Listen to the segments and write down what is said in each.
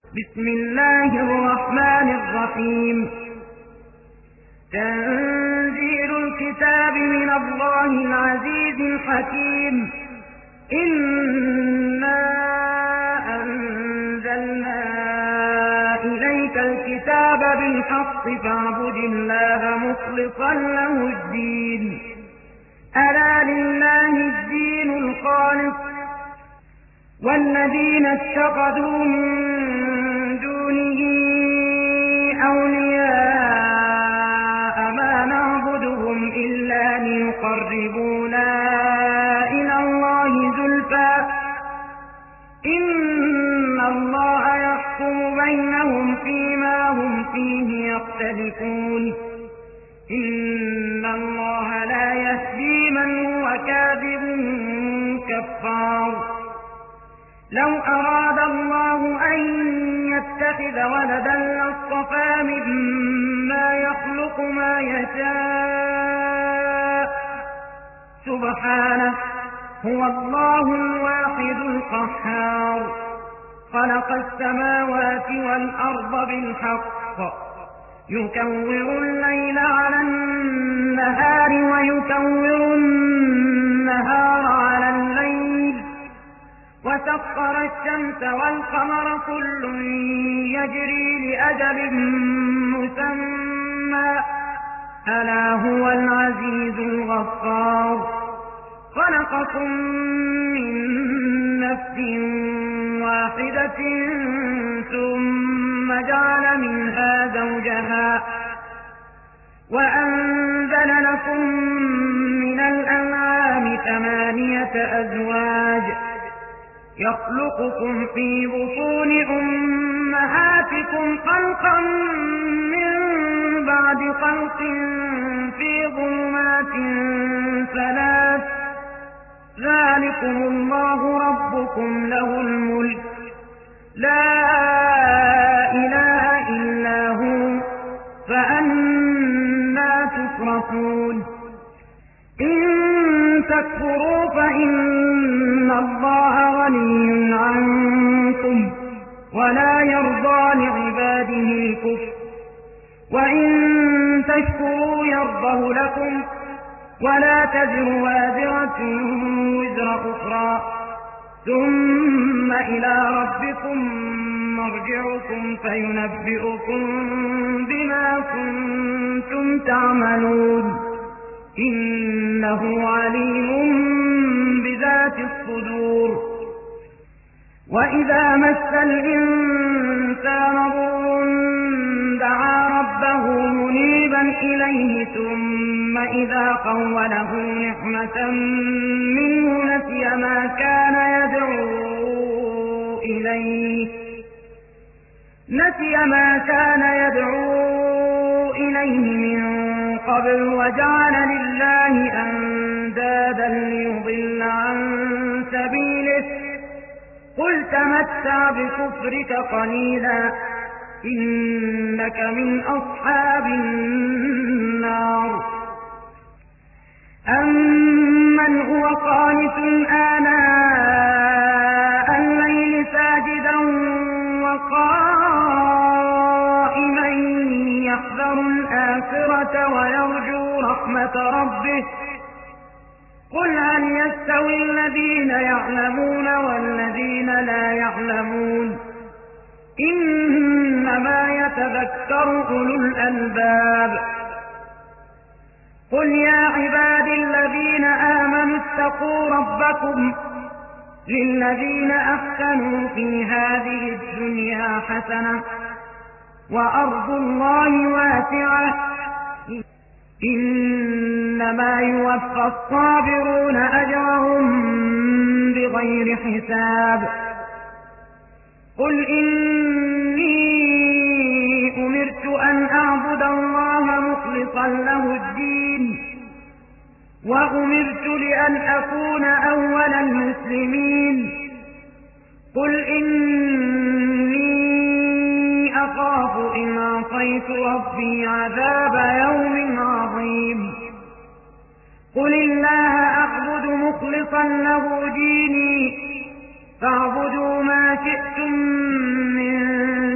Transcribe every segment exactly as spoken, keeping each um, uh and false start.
بسم الله الرحمن الرحيم. تنزيل الكتاب من الله العزيز الحكيم. إنا أنزلنا إليك الكتاب بالحق فاعبد الله مخلصا له الدين. ألا لله الدين الخالص والذين اتخذوا من دونه أولياء ما نعبدهم إلا ليقربونا إلى الله زلفى إن الله يحكم بينهم فيما هم فيه يختلفون. إن الله لا يهدي من هو كاذب كفار. لو أراد الله أن يتخذ ولدا لاصطفى مما يخلق ما يشاء سبحانه هو الله الواحد القهار. خلق السماوات والأرض بالحق يكور الليل على النهار ويكور النهار على الليل وسخر الشمس والقمر كل يجري لأجل مسمى ألا هو العزيز الغفار. خلقكم من نفس واحدة ثم جعل منها زوجها وأنزل لكم من الأنعام ثمانية أزواج يخلقكم في بطون أمهاتكم خلقا من بعد خلق في ظلمات ثلاث ذلكم الله ربكم له الملك لا إله إلا هو فأنى تصرفون. إن تكفروا فإن الله غني عنكم ولا يرضى لعباده الكفر وإن تشكروا يرضه لكم ولا تزر وازرة وزر أخرى ثم إلى ربكم مرجعكم فينبئكم بما كنتم تعملون إنه عليم بذات الصدور. وإذا مس الإنسان ضر دعا ربه منيبا إليه ثم إذا خوله نعمة منه نسي ما كان يدعو إليه نسي ما كان يدعو إليه من قبل وجعل لله أندادا ليضل عن سبيله قل تمتع بكفرك قليلا إنك من أصحاب النار. أمن هو قانت آناء الليل ساجدا وقائما يحذر الآخرة ويرجو رحمة ربه قل هل يستوي الذين يعلمون والذين لا يعلمون إنما يتذكر أولو الألباب. قل يا عبادي الذين آمنوا اتقوا ربكم للذين أحسنوا في هذه الدنيا حسنة وأرض الله واسعة إنما يوفى الصابرون أجرهم بغير حساب. قل إني أمرت أن أعبد الله مخلصا له الدين وأمرت لأن أكون أول المسلمين. قل إني أخاف إن عصيت ربي عذاب يوم عظيم. قل الله أعبد مخلصا له ديني فاعبدوا ما شئتم من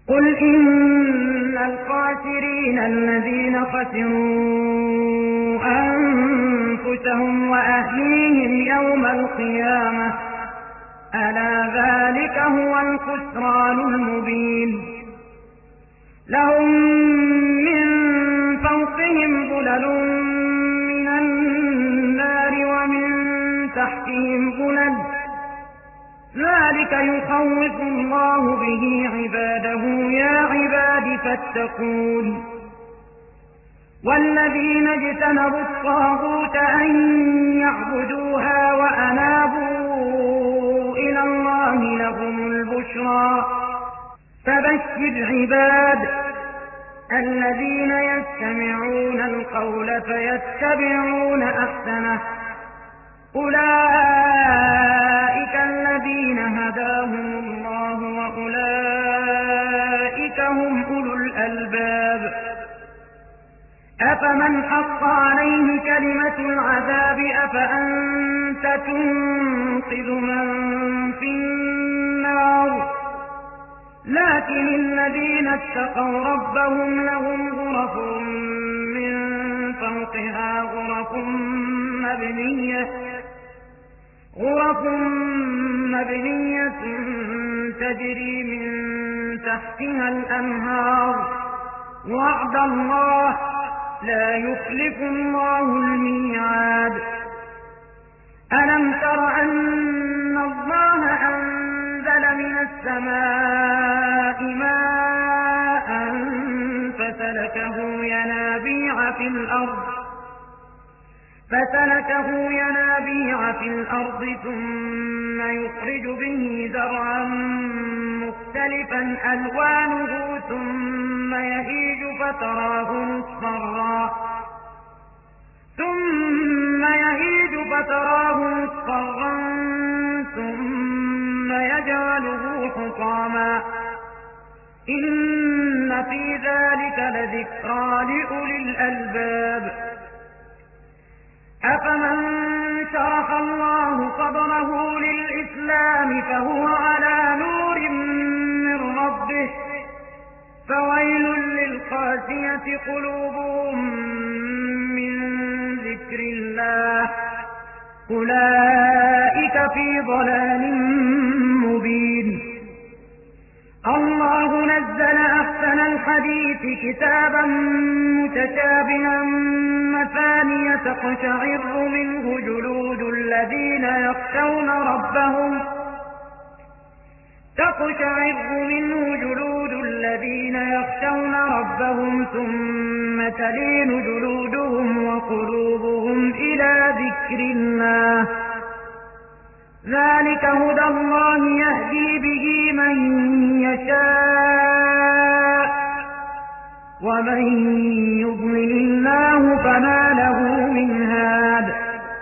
قل إن الخاسرين الذين خسروا أنفسهم وأهليهم يوم القيامة ألا ذلك هو الخسران المبين لهم من فوقهم ظلل من النار ومن تحتهم ظلل ذلك يخوف الله به عباده يا عباد فاتقون والذين اجتنبوا الطاغوت أن يعبدوها وأنابوا إلى الله لهم البشرى فبشر عباد الذين يستمعون القول فيتبعون أحسنه أولئك الذين هداهم الله وأولئك هم أولو الألباب أفمن حق عليه كلمة العذاب أفأنت تنقذ من في النار لكن الذين اتقوا ربهم لهم غرف من فوقها غرف مبنية غرف مبنية تجري من تحتها الأنهار وعد الله لا يخلف الله الميعاد ألم تر أن الله أنزل من السماء ماء فسلكه ينابيع في الأرض فسلكه ينابيع في الأرض ثم يخرج به زرعا مختلفا ألوانه ثم يهيج فتراه مصفرا ثم يهيج فتراه مصفرا ثم يجعله حطاما إن في ذلك لذكرى لأولي الألباب أفمن شرح الله صدره للإسلام فهو على نور من ربه فويل للقاسية قلوبهم من ذكر الله أولئك في ضلال مبين الله نزل أحسن الحديث كتابا متشابها مثانية تقشعر منه جلود الذين يخشون ربهم تقشعر منه جلود الذين يخشون ربهم ثم تلين جلودهم وقلوبهم إلى ذكر الله ذلك هدى الله يهدي به من يشاء ومن يضلل الله فما له من هاد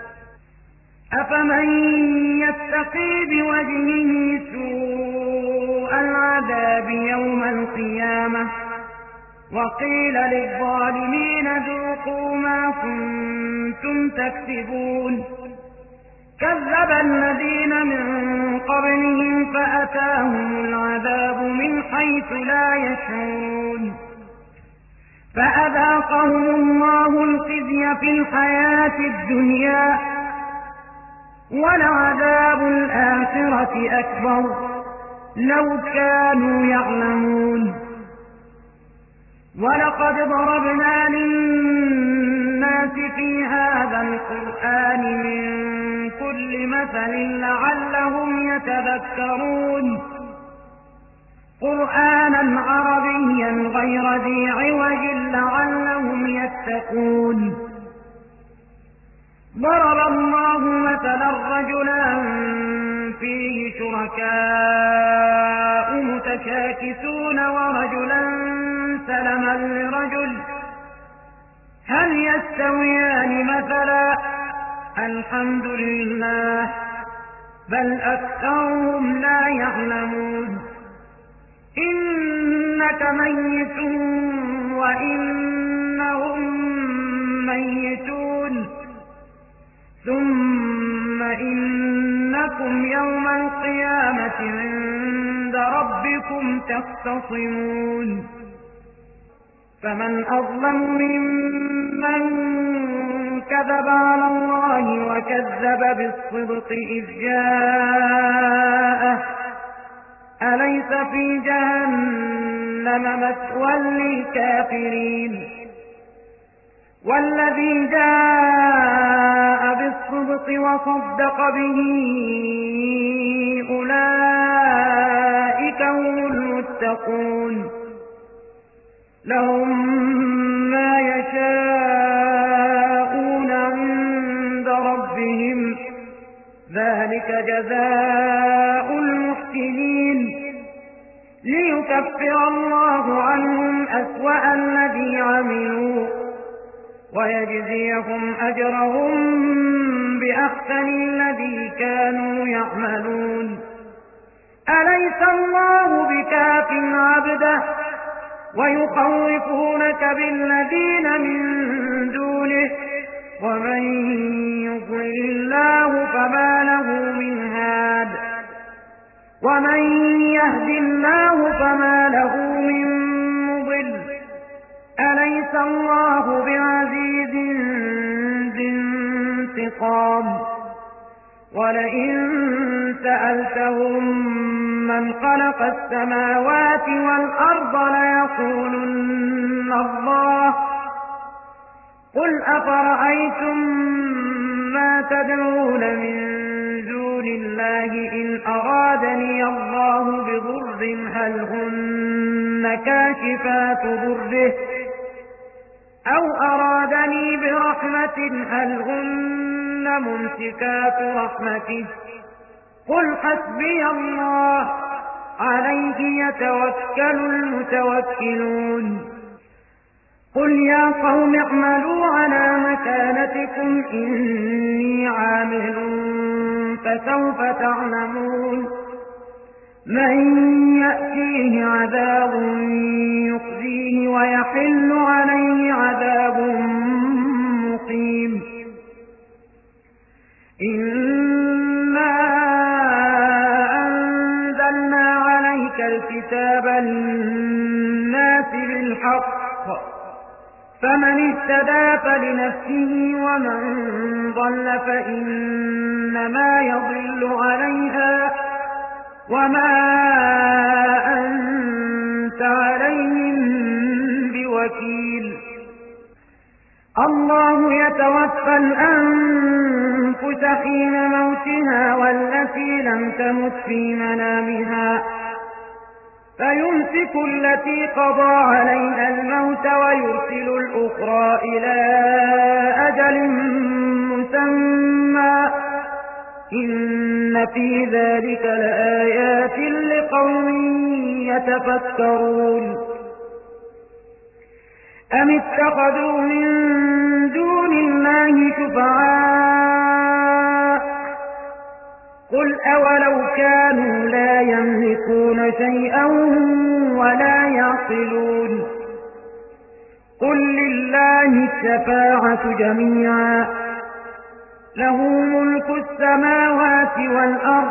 أفمن يتقي بوجهه سوء العذاب يوم القيامة وقيل للظالمين ذوقوا ما كنتم تكسبون كذب الذين من قبلهم فأتاهم العذاب من حيث لا يشعرون فأذاقهم الله الخزي في الحياة الدنيا ولعذاب الآخرة أكبر لو كانوا يعلمون ولقد ضربنا للناس في هذا القرآن من كل مثل لعلهم يتذكرون قرآنا عربيا غير ذي عوج لعلهم يتقون ضرب الله مثلا رجلا فيه شركاء متشاكسون ورجلا سلما لرجل هل يستويان مثلا الحمد لله بل أكثرهم لا يعلمون إنك ميت وإنهم ميتون ثم إنكم يوم القيامة عند ربكم ربكم تختصمون فمن أظلم ممن كذب على الله وكذب بالصدق إذ جاءه أليس في جهنم مثوى للكافرين والذي جاء بالصدق وصدق به أولئك هم المتقون لهم ما يشاءون عند ربهم ذلك جزاء المحسنين ليكفر الله عنهم أسوأ الذي عملوا ويجزيهم أجرهم بأحسن الذي كانوا يعملون أليس الله بكاف عبده ويخوفونك بالذين من دونه ومن يضلل الله فما له من هاد ومن يهد الله فما له من مضل أليس الله بعزيز ذي انتقام ولئن سألتهم من خلق السماوات والأرض ليقولن الله قل أفرأيتم ما تدعون من دون الله إن أرادني الله بضر هل هن كاشفات ضره أو أرادني برحمة هل هن ممسكات رحمته قل حسبي الله عليه يتوكل المتوكلون قل يا قوم اعملوا على مكانتكم إني عامل فسوف تعلمون من يأتيه عذاب يخزيه ويحل عليه عذاب مقيم إنا أنزلنا عليك الكتاب للناس بالحق فمن اهتدى فلنفسه ومن ضل فإنما يضل عليها وما أنت عليهم بوكيل الله يتوفى الأنفس حين موتها والتي لم تمت في منامها فيمسك التي قضى عليها الموت ويرسل الأخرى إلى أجل مسمى إن في ذلك لآيات لقوم يتفكرون أم اتخذوا من دون الله شفعاء قل أولو كانوا لا يملكون شيئا ولا يعقلون قل لله الشفاعة جميعا له ملك السماوات والأرض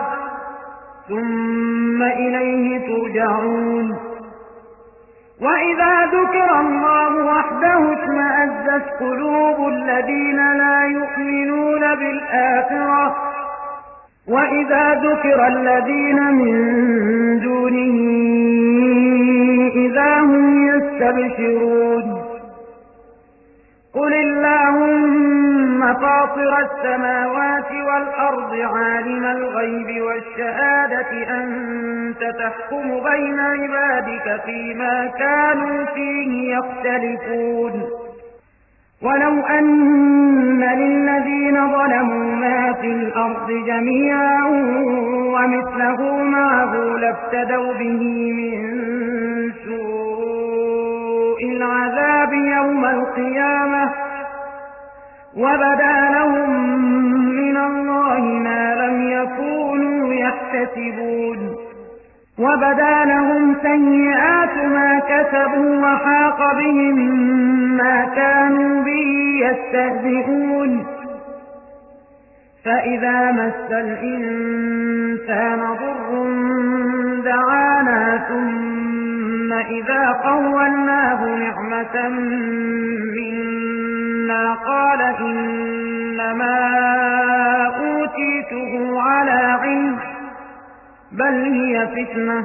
ثم إليه ترجعون وإذا ذكر الله وحده اشمأزت قلوب الذين لا يؤمنون بالآخرة وإذا ذكر الذين من دونه إذا هم يستبشرون قل اللهم فاطر السماوات والأرض عالم الغيب والشهادة أنت تحكم بين عبادك فيما كانوا فيه يختلفون ولو أن للذين ظلموا ما في الأرض جميعا ومثله معه لافتدوا به من سوء العذاب يوم القيامة وبدا لهم من الله ما لم يكونوا يحتسبون وبدا لهم سيئات ما كسبوا وحاق بهم ما كانوا به يستهزئون فإذا مس الإنسان ضر دعانا ثم إذا خولناه نعمة منا قال إنما أوتيته على علم بل هي فتنة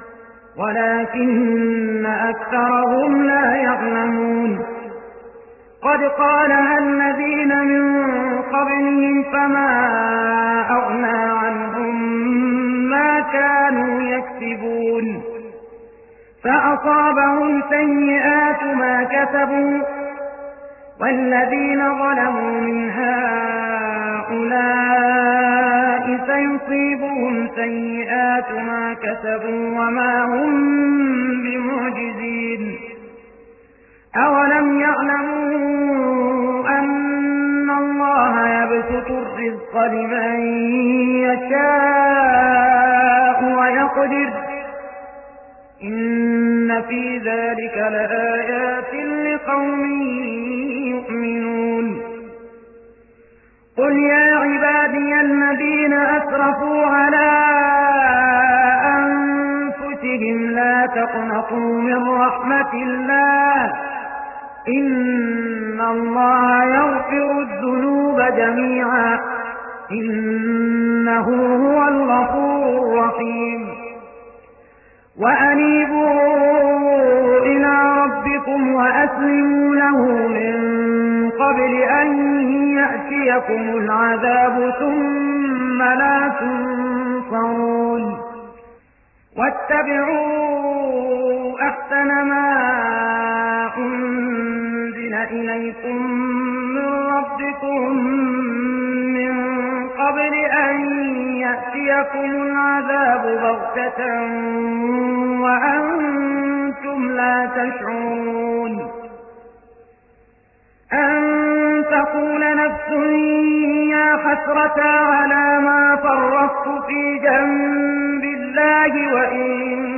ولكن أكثرهم لا يعلمون قد قالها الذين من قبلهم فما أغنى عنهم ما كانوا يكسبون فأصابهم سيئات ما كسبوا والذين ظلموا من هؤلاء سيصيبهم سيئات ما كسبوا وما هم بمعجزين أولم يعلموا أن الله يبسط الرزق لمن يشاء ويقدر إن في ذلك لآيات لقوم يؤمنون قل يا عبادي الذين أسرفوا على أنفسهم لا تقنطوا من رحمة الله إن الله يغفر الذنوب جميعا إنه هو الغفور الرحيم وأنيبوا إلى ربكم وأسلموا له من قبل أن يأتيكم العذاب ثم لا تنصرون واتبعوا أحسن ما أنزل إليكم من ربكم من قبل أن يأتيكم العذاب بغتة وأنتم لا تشعرون أن تقول نفس يا حسرة على ما فرطت في جنب الله وإن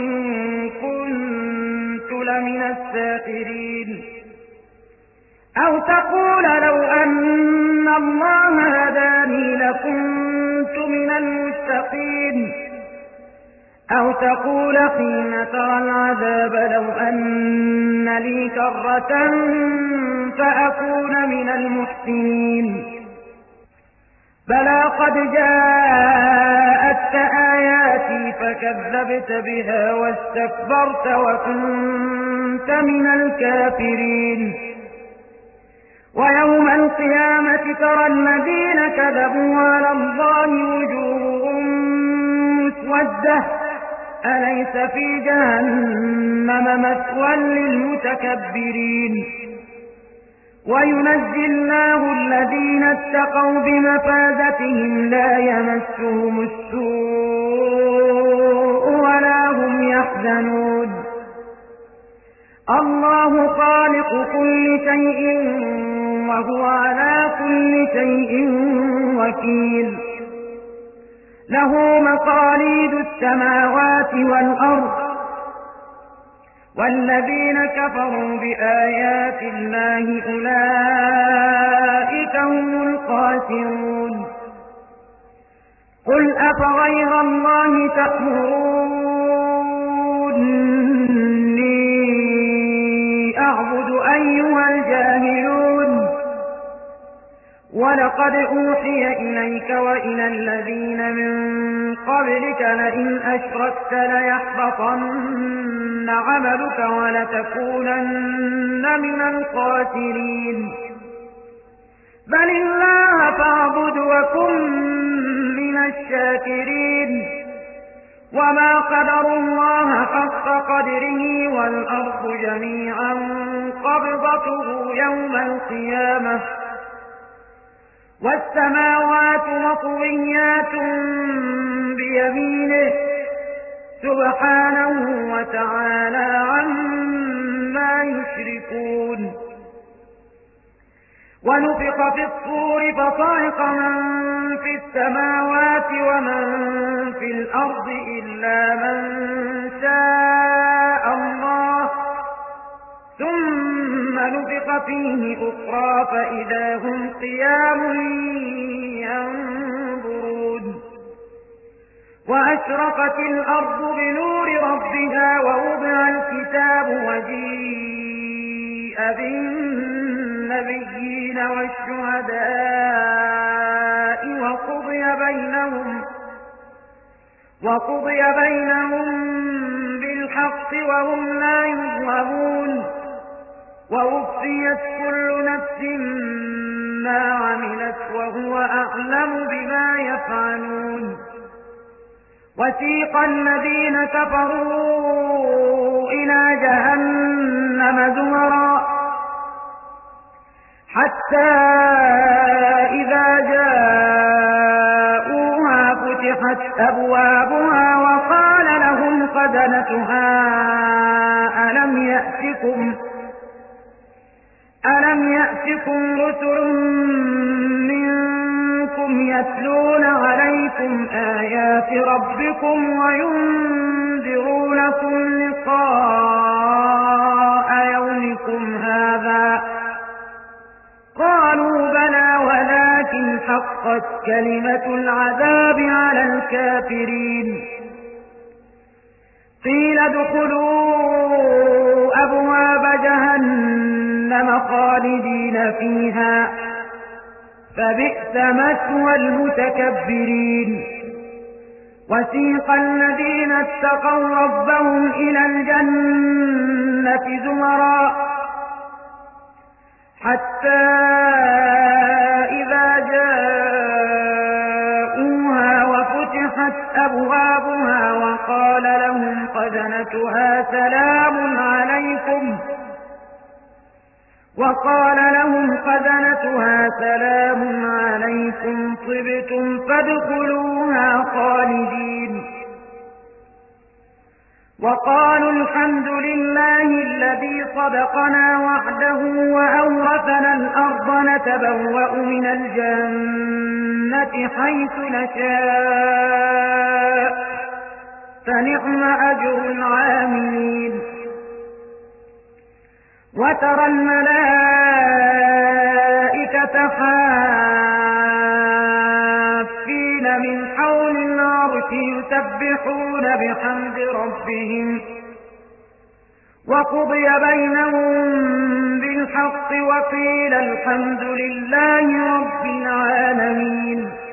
كنت لمن الساخرين أو تقول لو أن الله هداني لكنت من المتقين أو تقول حين ترى العذاب لو أن لي كرة فأكون من المحسنين بلى قد جاءتك آياتي فكذبت بها واستكبرت وكنت من الكافرين ويوم القيامة ترى الذين كذبوا على الله وجوههم مسودة أليس في جهنم مثوى للمتكبرين وينجي الله الذين اتقوا بمفازتهم لا يمسهم السوء ولا هم يحزنون الله خالق كل شيء وهو على كل شيء وكيل له مقاليد السماوات والأرض والذين كفروا بآيات الله أولئك هم الخاسرون قل أفغير الله تأمروني أعبد أيها الجاهلون ولقد أوحي إليك وإلى الذين من قبلك لئن أشركت ليحبطن عملك ولتكونن من الخاسرين بل الله فاعبد وكن من الشاكرين وما قدر الله حق قدره والأرض جميعا قبضته يوم القيامة والسماوات مطويات بيمينه سبحانه وتعالى عما يشركون ونفخ في الصور فصعق من في السماوات ومن في الأرض إلا من شاء الله ثم نفخ فيه أخرى فإذا هم قيام ينظرون وأشرقت الأرض بنور ربها ووضع الكتاب الكتاب وجيء بالنبيين والشهداء وقضي بينهم وقضي بينهم بالحق وهم لا يظلمون ووفيت كل نفس ما عملت وهو أعلم بما يفعلون وسيق الذين كفروا إلى جهنم زمرا حتى إذا جاءوها فتحت أبوابها وقال لهم خزنتها ألم يأتكم ألم يأتكم رسل منكم يتلون عليكم آيات ربكم وينذرونكم لقاء يومكم هذا قالوا بلى ولكن حقت كلمة العذاب على الكافرين قيل ادخلوا أبواب جهنم خالدين فيها فبئس مثوى المتكبرين وسيق الذين اتقوا ربهم إلى الجنة زمرا حتى إذا جاءوها وفتحت أبوابها وقال لهم خزنتها سلام عليكم وقال لهم خزنتها سلام عليكم طبتم فادخلوها خالدين وقالوا الحمد لله الذي صدقنا وعده وأورثنا الأرض نتبوأ من الجنة حيث نشاء فنعم أجر العاملين وترى الملائكة حافين من حول العرش يسبحون بحمد ربهم وقضي بينهم بالحق وقيل الحمد لله رب العالمين